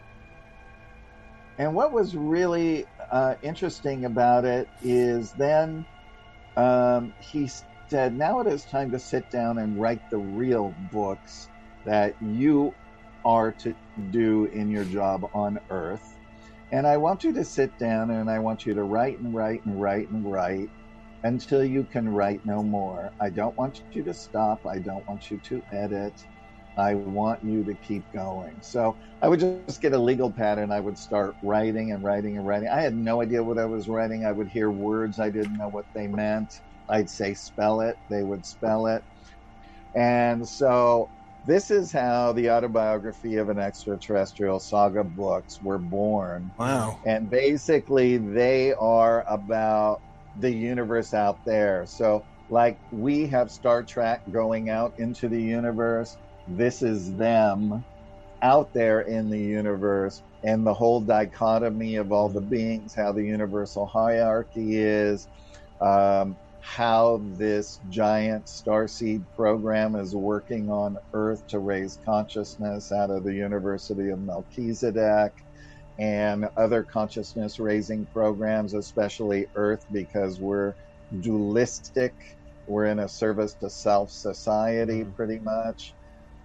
S5: and what was really uh, interesting about it is then um, he said, now it is time to sit down and write the real books that you are to do in your job on Earth. And I want you to sit down and I want you to write and write and write and write until you can write no more. I don't want you to stop. I don't want you to edit. I want you to keep going. So I would just get a legal pad and I would start writing and writing and writing. I had no idea what I was writing. I would hear words. I didn't know what they meant. I'd say, spell it. They would spell it. And so this is how the Autobiography of an Extraterrestrial saga books were born.
S4: Wow.
S5: And basically, they are about the universe out there. So, like we have Star Trek going out into the universe, this is them out there in the universe, and the whole dichotomy of all the beings, how the universal hierarchy is, um, how this giant starseed program is working on Earth to raise consciousness out of the University of Melchizedek, and other consciousness raising programs, especially Earth, because we're dualistic. We're in a service to self society, pretty much.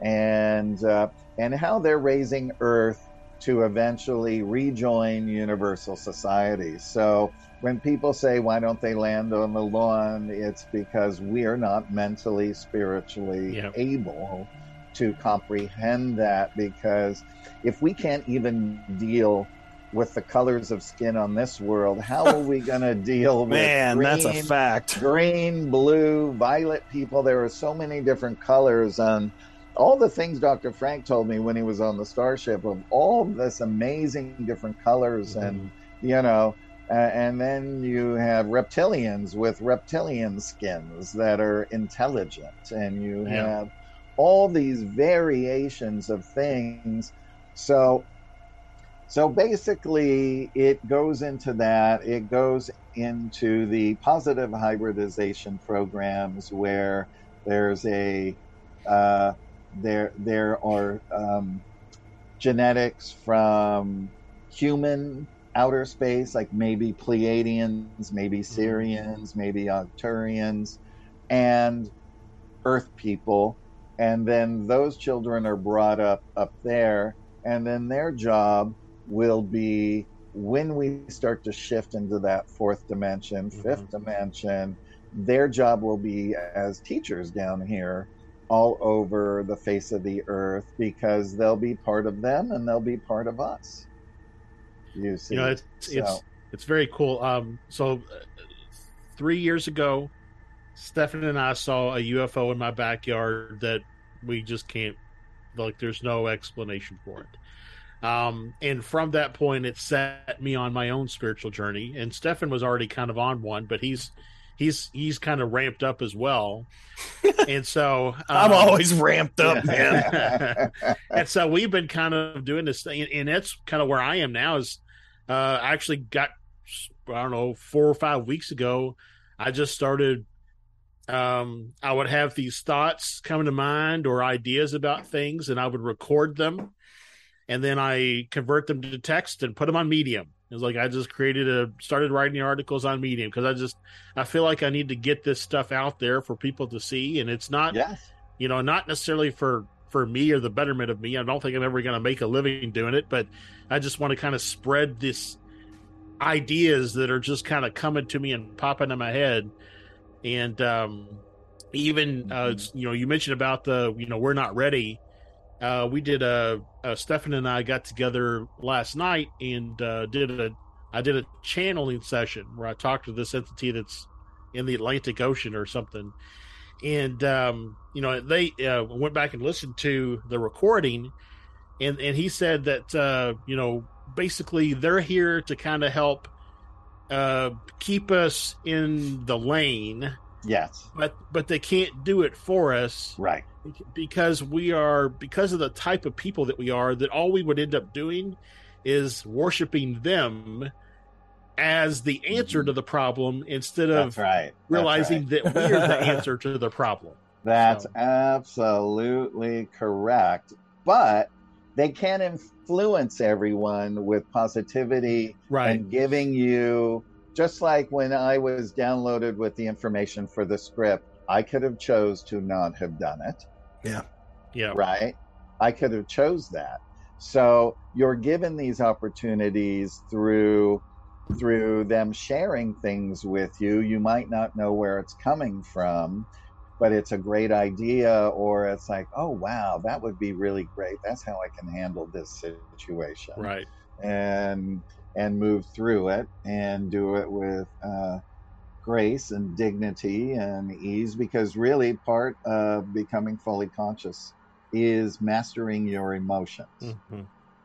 S5: And uh, and how they're raising Earth to eventually rejoin universal society. So when people say, why don't they land on the lawn? It's because we are not mentally, spiritually
S3: Yep.
S5: able to comprehend that, because if we can't even deal with the colors of skin on this world, how are we going to deal with
S4: Man,
S5: green,
S4: that's a fact.
S5: green, blue, violet people? There are so many different colors on all the things Doctor Frank told me when he was on the Starship, of all this amazing different colors.
S3: Mm-hmm.
S5: And, you know, uh, and then you have reptilians with reptilian skins that are intelligent, and you
S3: Yeah.
S5: have all these variations of things. So, so basically it goes into that. It goes into the positive hybridization programs, where there's a, uh, there, there are um, genetics from human outer space, like maybe Pleiadians, maybe Syrians, maybe Arcturians, and Earth people. And then those children are brought up up there, and then their job will be, when we start to shift into that fourth dimension, fifth dimension, their job will be as teachers down here all over the face of the Earth, because they'll be part of them and they'll be part of us. You see,
S3: You know, it's
S5: So-
S3: it's it's very cool. Um, so uh, three years ago, Stefan and I saw a U F O in my backyard that we just can't, like, there's no explanation for it. Um, and from that point, it set me on my own spiritual journey. And Stefan was already kind of on one, but he's he's he's kind of ramped up as well. And so
S4: I'm
S3: um,
S4: always ramped up, man.
S3: and so we've been kind of doing this thing, and that's kind of where I am now. Is uh, I actually got, I don't know, four or five weeks ago, I just started. Um, I would have these thoughts come to mind or ideas about things, and I would record them, and then I convert them to text and put them on Medium. It was like I just created a, started writing articles on Medium, because I just, I feel like I need to get this stuff out there for people to see, and it's not,
S5: yes.
S3: you know, not necessarily for for me or the betterment of me. I don't think I'm ever going to make a living doing it, but I just want to kind of spread this ideas that are just kind of coming to me and popping in my head. And um, even, uh, you know, you mentioned about the, you know, we're not ready. Uh, we did a, uh, Stefan and I got together last night and uh, did a, I did a channeling session where I talked to this entity that's in the Atlantic Ocean or something. And, um, you know, they uh, went back and listened to the recording, and, and he said that, uh, you know, basically they're here to kind of help uh, keep us in the lane,
S5: Yes.
S3: but, but they can't do it for us.
S5: Right.
S3: Because we are, because of the type of people that we are, that all we would end up doing is worshiping them as the answer to the problem, instead of
S5: That's right. That's
S3: realizing
S5: right.
S3: that we're the answer to the problem.
S5: That's
S3: So-
S5: absolutely correct. But they can influence everyone with positivity
S3: Right.
S5: and giving you, just like when I was downloaded with the information for the script, I could have chose to not have done it.
S3: Yeah.
S5: Right? I could have chose that. So you're given these opportunities through through them sharing things with you. You might not know where it's coming from, but it's a great idea, or it's like, oh wow, that would be really great. That's how I can handle this situation.
S3: Right.
S5: And and move through it and do it with uh grace and dignity and ease, because really part of becoming fully conscious is mastering your emotions.
S3: Mm-hmm.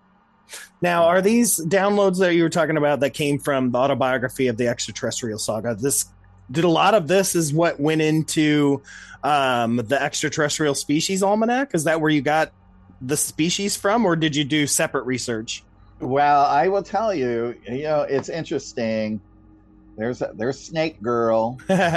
S4: Now, are these downloads that you were talking about that came from the autobiography of the extraterrestrial saga? This did a lot of this is what went into um, the extraterrestrial species almanac? Is that where you got the species from, or did you do separate research?
S5: Well, I will tell you, you know, it's interesting. There's a, there's Snake Girl.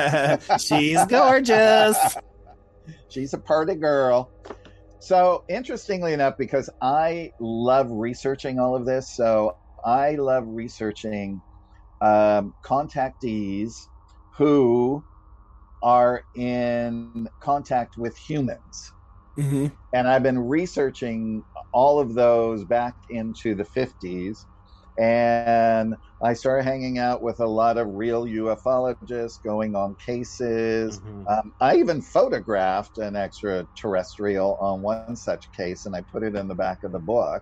S4: She's gorgeous.
S5: She's a party girl. So interestingly enough, because I love researching all of this, so I love researching um, contactees who are in contact with humans.
S4: Mm-hmm.
S5: And I've been researching all of those back into the fifties. And I started hanging out with a lot of real ufologists, going on cases.
S3: Mm-hmm.
S5: Um, I even photographed an extraterrestrial on one such case, and I put it in the back of the book.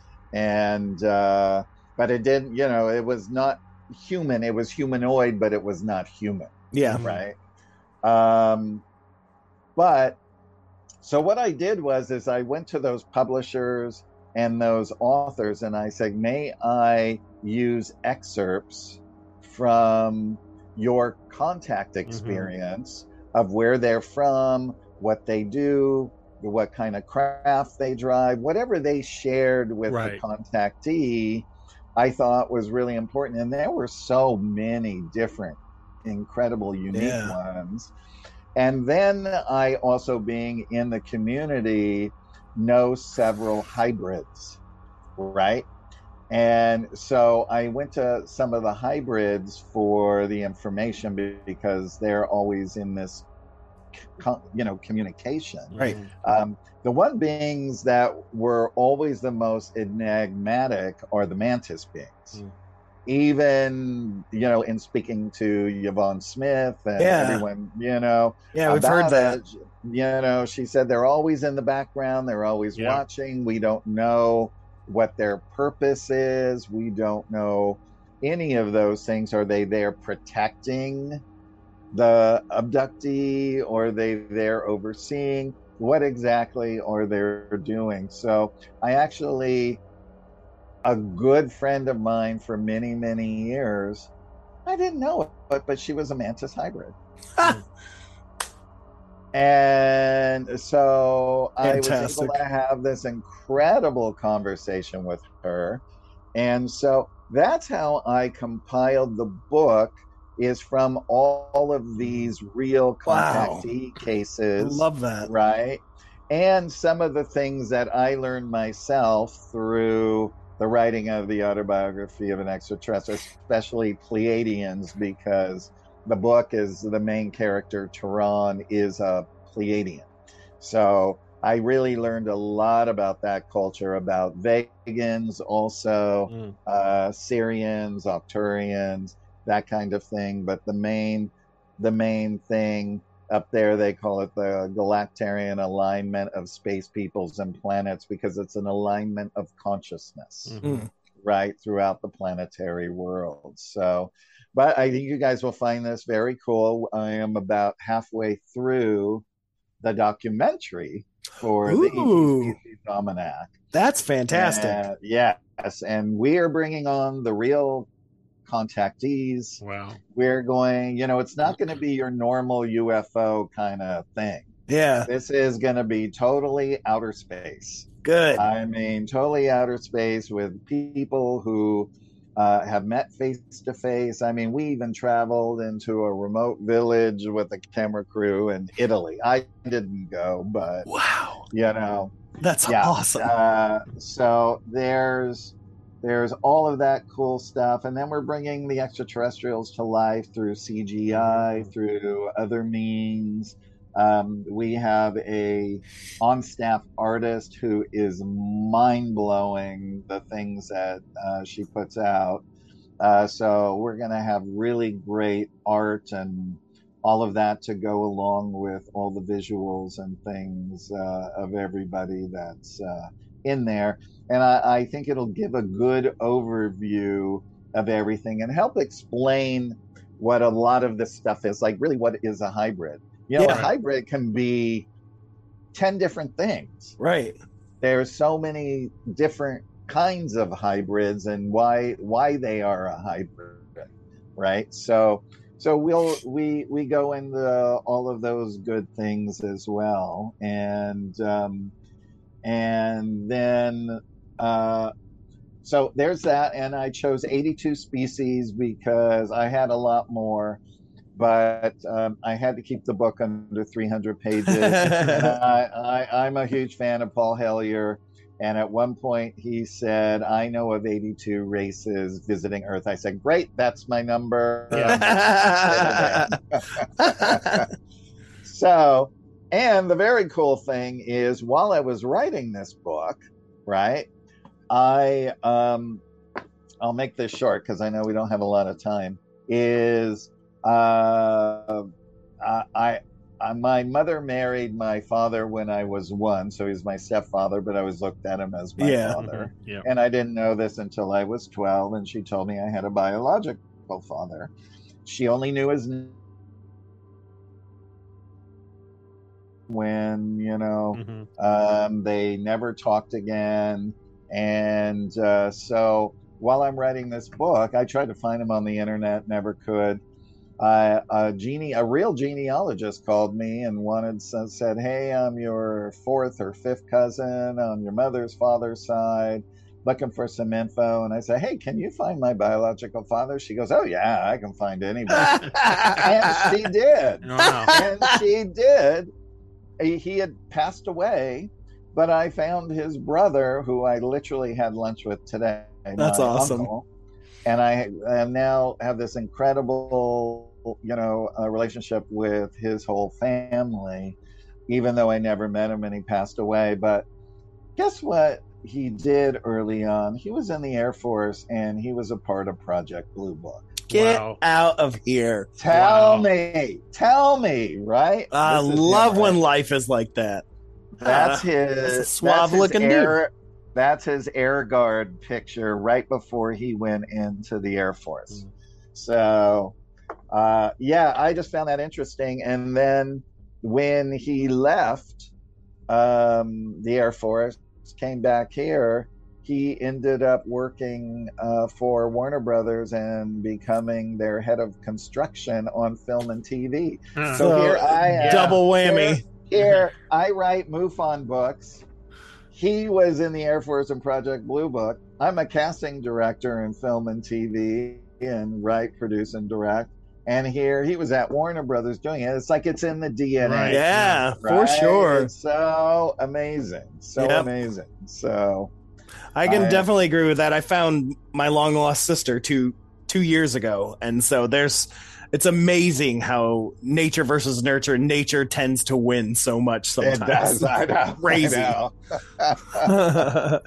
S5: And, uh, but it didn't, you know, it was not human. It was humanoid, but it was not human.
S4: Yeah.
S5: Right. Um, but so what I did was, is I went to those publishers and those authors, and I said, may I use excerpts from your contact experience mm-hmm. of where they're from, what they do, what kind of craft they drive, whatever they shared with
S3: right.
S5: the contactee, I thought was really important. And there were so many different, incredible, unique
S4: yeah.
S5: ones. And then I also, being in the community, know several hybrids, right? And so I went to some of the hybrids for the information, because they're always in this, you know, communication.
S4: Right.
S5: Um, the one beings that were always the most enigmatic are the mantis beings. Mm. Even, you know, in speaking to Yvonne Smith and
S4: yeah.
S5: everyone, you know.
S4: Yeah, we've heard that.
S5: It, you know, she said they're always in the background. They're always yeah. watching. We don't know what their purpose is. We don't know any of those things. Are they there protecting the abductee, or are they there overseeing? What exactly are they doing? So I actually... a good friend of mine for many, many years, I didn't know it, but she was a mantis hybrid. And so Fantastic. I was able to have this incredible conversation with her. And so that's how I compiled the book, is from all of these real contactee wow. cases.
S4: I love that.
S5: Right. And some of the things that I learned myself through the writing of the autobiography of an extraterrestrial, especially Pleiadians, because the book is the main character, Tehran, is a Pleiadian. So I really learned a lot about that culture, about Vegans also, mm. uh, Syrians, Arcturians, that kind of thing. But the main, the main thing up there, they call it the Galactarian alignment of space peoples and planets, because it's an alignment of consciousness, mm-hmm. right, throughout the planetary world. So, but I think you guys will find this very cool. I am about halfway through the documentary for Ooh. the E T C Almanac.
S4: That's fantastic.
S5: And, yes, and we are bringing on the real contactees.
S3: Wow.
S5: We're going, you know, it's not going to be your normal U F O kind of thing.
S4: Yeah.
S5: This is going to be totally outer space.
S4: Good.
S5: I mean, totally outer space with people who uh, have met face to face. I mean, we even traveled into a remote village with a camera crew in Italy. I didn't go, but
S4: wow,
S5: you know,
S4: that's
S5: yeah.
S4: awesome.
S5: Uh, so there's there's all of that cool stuff, and then we're bringing the extraterrestrials to life through C G I, through other means. Um, we have a on-staff artist who is mind-blowing, the things that uh, she puts out. Uh, so we're going to have really great art and all of that to go along with all the visuals and things uh, of everybody that's uh, in there. And I, I think it'll give a good overview of everything and help explain what a lot of this stuff is, like really what is a hybrid. You know,
S4: yeah.
S5: a hybrid can be ten different things.
S4: Right.
S5: There's so many different kinds of hybrids and why why they are a hybrid, right? So so we'll we we go into all of those good things as well, and um, and then uh, so there's that, and I chose eighty-two species because I had a lot more. But um, I had to keep the book under three hundred pages. And I, I, I'm a huge fan of Paul Hellyer. And at one point he said, I know of eighty-two races visiting Earth. I said, great, that's my number.
S3: Yeah.
S5: So, and the very cool thing is while I was writing this book, right, I, um, I'll make this short because I know we don't have a lot of time, is... Uh, I, I, my mother married my father when I was one, so he's my stepfather, but I always looked at him as my
S4: Yeah.
S5: father.
S3: Mhm. Yeah.
S5: And I didn't know this until I was twelve, and she told me I had a biological father. She only knew his name when, you know,
S3: Mhm.
S5: um, they never talked again. And uh, so while I'm writing this book, I tried to find him on the internet, never could. Uh, a gene, a real genealogist called me and wanted said, "Hey, I'm your fourth or fifth cousin on your mother's father's side, looking for some info." And I said, "Hey, can you find my biological father?" She goes, "Oh yeah, I can find anybody." And she did.
S3: Wow.
S5: And she did. He, he had passed away, but I found his brother, who I literally had lunch with today.
S4: That's
S5: my
S4: awesome.
S5: uncle. And I am now have this incredible, you know, uh, relationship with his whole family, even though I never met him and he passed away. But guess what he did early on? He was in the Air Force and he was a part of Project Blue Book.
S4: Get
S3: Wow.
S4: out of here.
S5: Tell
S3: Wow.
S5: me, tell me, right?
S4: I
S5: This is
S4: love
S5: him,
S4: when
S5: right?
S4: life is like that.
S5: That's
S4: Ah,
S5: his
S4: that's a
S5: that's
S4: suave
S5: his
S4: looking dude.
S5: air, That's his Air Guard picture right before he went into the Air Force.
S3: Mm.
S5: So, uh, yeah, I just found that interesting. And then when he left um, the Air Force, came back here, he ended up working uh, for Warner Brothers and becoming their head of construction on film and T V.
S3: Huh.
S5: So,
S4: So,
S5: here I am.
S4: double whammy.
S5: Here, I write MUFON books. He was in the Air Force in Project Blue Book. I'm a casting director in film and T V and write, produce, and direct. And here he was at Warner Brothers doing it. It's like it's in the D N A.
S3: Right.
S4: Yeah, for
S5: right?
S4: sure.
S5: It's so amazing. So
S4: Yep.
S5: amazing. So
S4: I can
S5: I-
S4: definitely agree with that. I found my long lost sister two two years ago, and so there's it's amazing how nature versus nurture. Nature tends to win so much
S5: it
S4: sometimes.
S5: does. I know.
S4: Crazy.
S5: I know.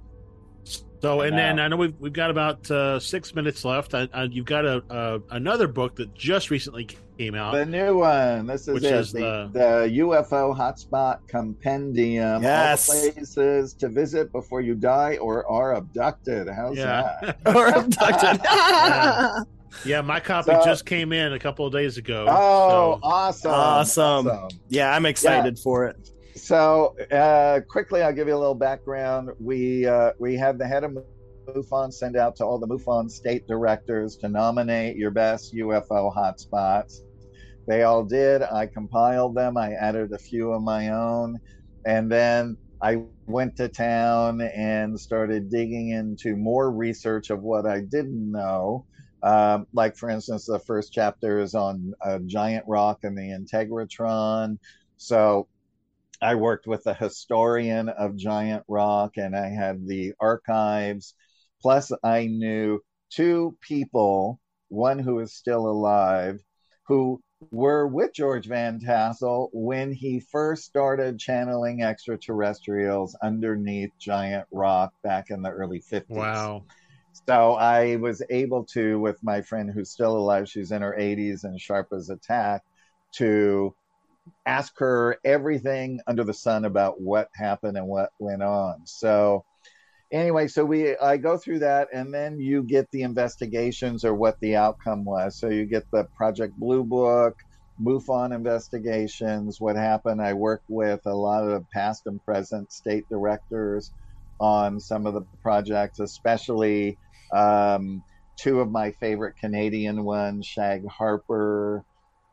S3: So, and
S5: I
S3: then
S5: know.
S3: I know we've we've got about uh, six minutes left. Uh, uh, you've got a uh, another book that just recently came out.
S5: The new one. This is
S3: Which
S5: it.
S3: is
S5: the,
S3: the-
S5: the U F O Hotspot Compendium.
S4: Yes.
S5: All the places to visit before you die or are abducted. How's
S3: Yeah.
S5: that?
S4: Or abducted.
S3: Yeah. Yeah, my copy
S5: So-
S3: just came in a couple of days ago.
S5: Oh,
S3: so-
S5: awesome.
S4: Awesome. Yeah, I'm excited for it.
S5: So uh, quickly, I'll give you a little background. We uh, we had the head of MUFON send out to all the MUFON state directors to nominate your best U F O hotspots. They all did. I compiled them. I added a few of my own. And then I went to town and started digging into more research of what I didn't know. Um, like, for instance, the first chapter is on a giant rock and the Integratron. So I worked with a historian of Giant Rock, and I had the archives. Plus, I knew two people, one who is still alive, who were with George Van Tassel when he first started channeling extraterrestrials underneath Giant Rock back in the early fifties.
S3: Wow.
S5: So I was able to, with my friend who's still alive, she's in her eighties and sharp as a tack, to ask her everything under the sun about what happened and what went on. So anyway, so we I go through that, and then you get the investigations or what the outcome was. So you get the Project Blue Book, MUFON investigations, what happened. I work with a lot of past and present state directors on some of the projects, especially um, two of my favorite Canadian ones, Shag Harper,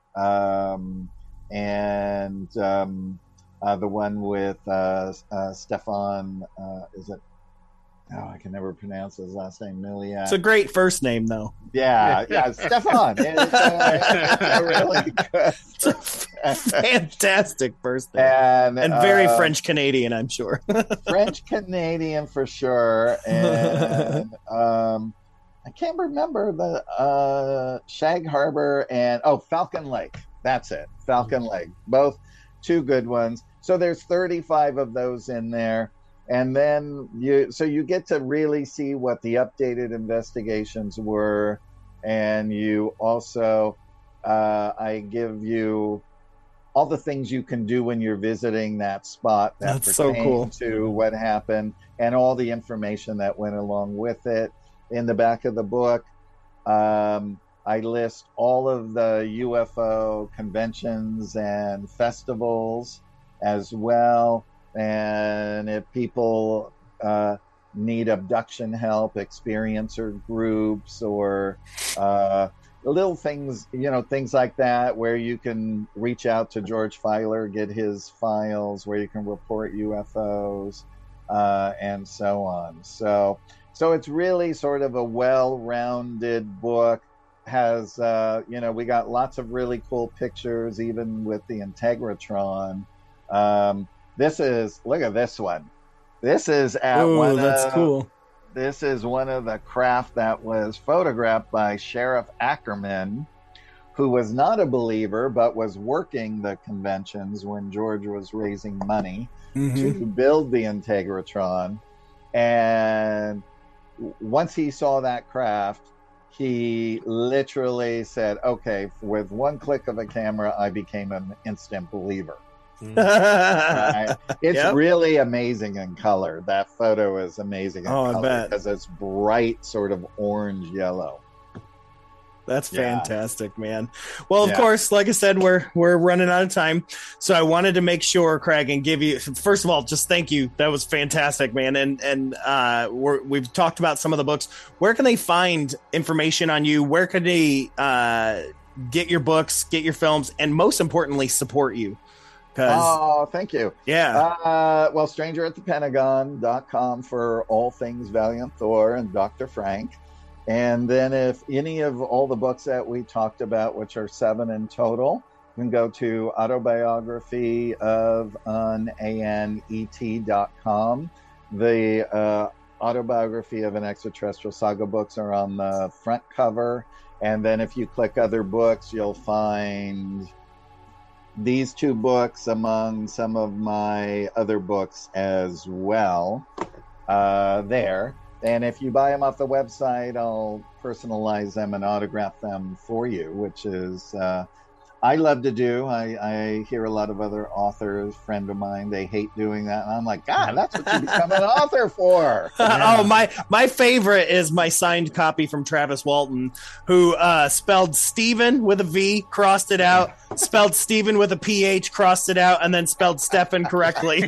S5: um, and um, uh, the one with uh, uh, Stefan, uh, is it? Oh, I can never pronounce his last name. Miliak.
S4: It's a great first name, though.
S5: Yeah, yeah, Stefan. It's, uh, it's a really good.
S4: It's a fantastic first name.
S5: And,
S4: and very
S5: uh,
S4: French Canadian, I'm sure.
S5: French Canadian for sure. And um, I can't remember the uh, Shag Harbor and oh, Falcon Lake. That's it. Falcon Lake. Both two good ones. So there's thirty-five of those in there. And then you, so you get to really see what the updated investigations were. And you also, uh, I give you all the things you can do when you're visiting that spot that
S4: That's so cool.
S5: to what happened and all the information that went along with it. In the back of the book, um, I list all of the U F O conventions and festivals as well. And if people uh, need abduction help, experiencer groups, or uh, little things, you know, things like that, where you can reach out to George Filer, get his files, where you can report U F Os, uh, and so on. So, so it's really sort of a well-rounded book. Has uh, you know, we got lots of really cool pictures, even with the Integratron. Um, This is, look at this one. This is at
S4: Oh,
S5: one
S4: that's
S5: of,
S4: cool.
S5: This is one of the craft that was photographed by Sheriff Ackerman, who was not a believer, but was working the conventions when George was raising money
S4: Mm-hmm.
S5: to build the Integratron. And once he saw that craft, he literally said, okay, with one click of a camera, I became an instant believer. Uh, it's
S4: Yep.
S5: really amazing in color. That photo is amazing in
S4: Oh, I
S5: color
S4: bet.
S5: because it's bright, sort of orange yellow.
S4: That's
S5: Yeah.
S4: fantastic, man. Well, of
S5: Yeah.
S4: course, like I said, we're we're running out of time, so I wanted to make sure, Craig, and give you first of all, just thank you. That was fantastic, man. And and uh, we're, we've talked about some of the books. Where can they find information on you? Where can they uh, get your books, get your films, and most importantly, support you? Because
S5: Oh, thank you.
S4: yeah,
S5: Uh, well, stranger at the pentagon dot com for all things Valiant Thor and Doctor Frank. And then if any of all the books that we talked about, which are seven in total, you can go to autobiography of an A N E T dot com. The uh, autobiography of an extraterrestrial saga books are on the front cover. And then if you click other books, you'll find these two books among some of my other books as well uh, there. And if you buy them off the website, I'll personalize them and autograph them for you, which is uh, I love to do. I, I hear a lot of other authors, friend of mine, they hate doing that. And I'm like, God, that's what you become an author for.
S4: Oh, my my favorite is my signed copy from Travis Walton, who uh, spelled Stephen with a V, crossed it out, spelled Stephen with a P H, crossed it out, and then spelled Stefan correctly.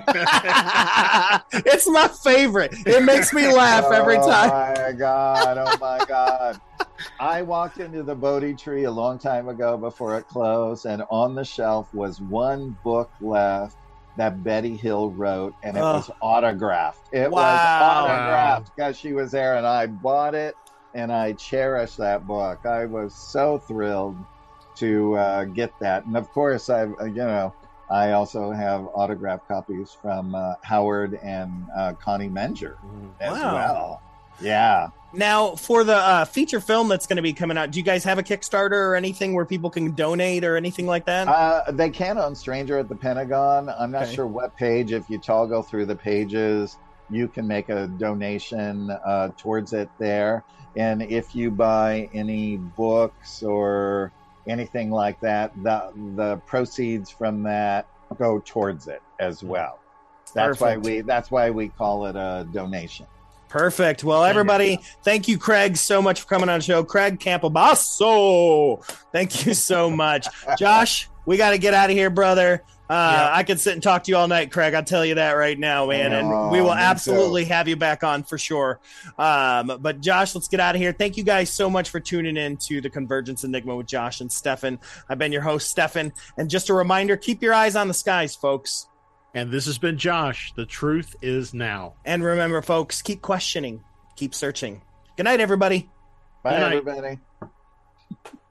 S4: It's my favorite. It makes me laugh every time.
S5: Oh my God. Oh my God. I walked into the Bodhi tree a long time ago before it closed, and on the shelf was one book left that Betty Hill wrote, and it
S4: Oh.
S5: was autographed. It
S4: Wow.
S5: was autographed because she was there, and I bought it, and I cherished that book. I was so thrilled to uh, get that. And of course, I, you know, I also have autographed copies from uh, Howard and uh, Connie Menger as
S4: Wow.
S5: well. Yeah.
S4: Now, for the uh, feature film that's going to be coming out, do you guys have a Kickstarter or anything where people can donate or anything like that?
S5: Uh, they can on Stranger at the Pentagon. I'm not
S4: Okay.
S5: sure what page. If you toggle through the pages, you can make a donation uh, towards it there. And if you buy any books or anything like that, the the proceeds from that go towards it as well. That's
S4: Perfect.
S5: why we that's why we call it a donation.
S4: Perfect. Well, everybody, thank you, Craig, so much for coming on the show. Craig Campobasso, thank you so much. Josh, we got to get out of here, brother. Uh, yeah. I could sit and talk to you all night, Craig. I'll tell you that right now, man. And oh, we will absolutely too. have you back on for sure. Um, but Josh, let's get out of here. Thank you guys so much for tuning in to the Convergence Enigma with Josh and Stefan. I've been your host, Stefan. And just a reminder, keep your eyes on the skies, folks.
S3: And this has been Josh. The truth is now.
S4: And remember, folks, keep questioning, keep searching. Good night, everybody.
S5: Bye,
S3: Good night.
S5: everybody.